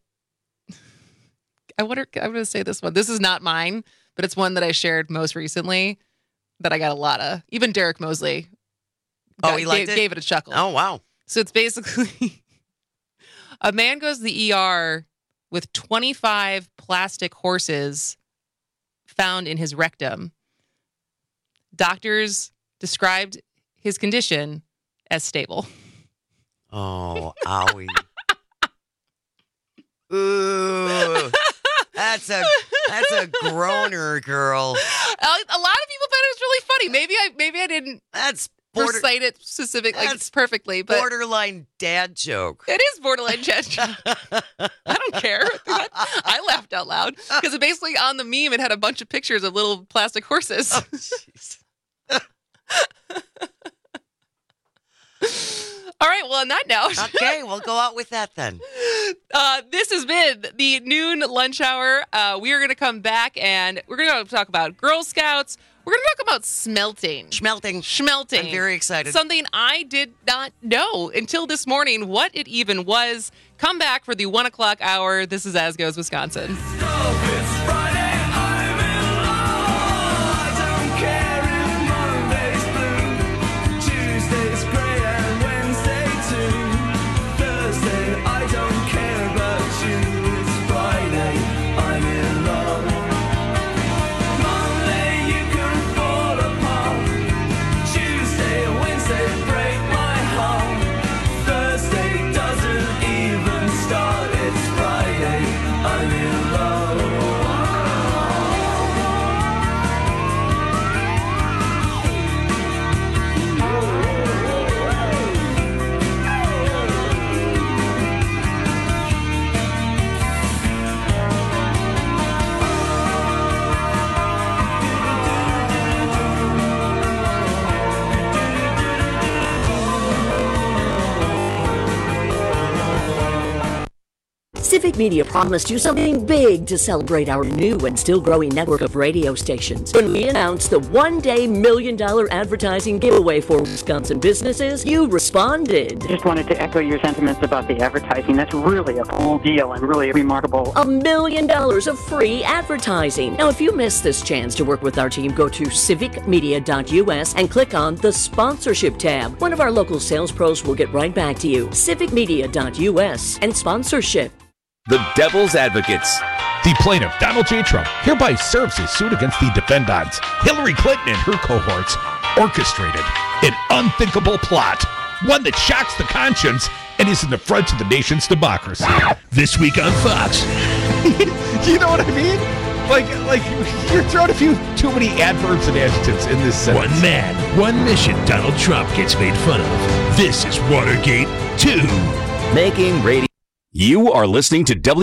I'm going to say this one. This is not mine, but it's one that I shared most recently that I got a lot of. Even Derek Mosley gave it a chuckle. Oh, wow. So it's basically a man goes to the ER with 25 plastic horses found in his rectum. Doctors described his condition as stable. Oh, owie. Ooh. That's a groaner, girl. A lot of people thought it was really funny. Maybe I didn't recite it specifically perfectly, but borderline dad joke. It is borderline dad joke. I don't care. I laughed out loud because it basically on the meme it had a bunch of pictures of little plastic horses. Oh, jeez. All right, well, on that note. Okay, we'll go out with that then. This has been the noon lunch hour. We are going to come back and we're going to talk about Girl Scouts. We're going to talk about smelting. Schmelting. I'm very excited. Something I did not know until this morning what it even was. Come back for the 1 o'clock hour. This is As Goes Wisconsin. Doesn't even start, it's Friday, I'm in love. Civic Media promised you something big to celebrate our new and still growing network of radio stations. When we announced the one-day $1 million advertising giveaway for Wisconsin businesses, you responded. Just wanted to echo your sentiments about the advertising. That's really a cool deal and really remarkable. $1 million of free advertising. Now, if you missed this chance to work with our team, go to civicmedia.us and click on the sponsorship tab. One of our local sales pros will get right back to you. civicmedia.us and sponsorship. The Devil's Advocates. The plaintiff, Donald J. Trump, hereby serves his suit against the defendants, Hillary Clinton and her cohorts, orchestrated an unthinkable plot, one that shocks the conscience and is an affront to the nation's democracy. This week on Fox. You know what I mean? Like you're throwing a few too many adverbs and adjectives in this sentence. One man, one mission Donald Trump gets made fun of. This is Watergate 2. Making radio. You are listening to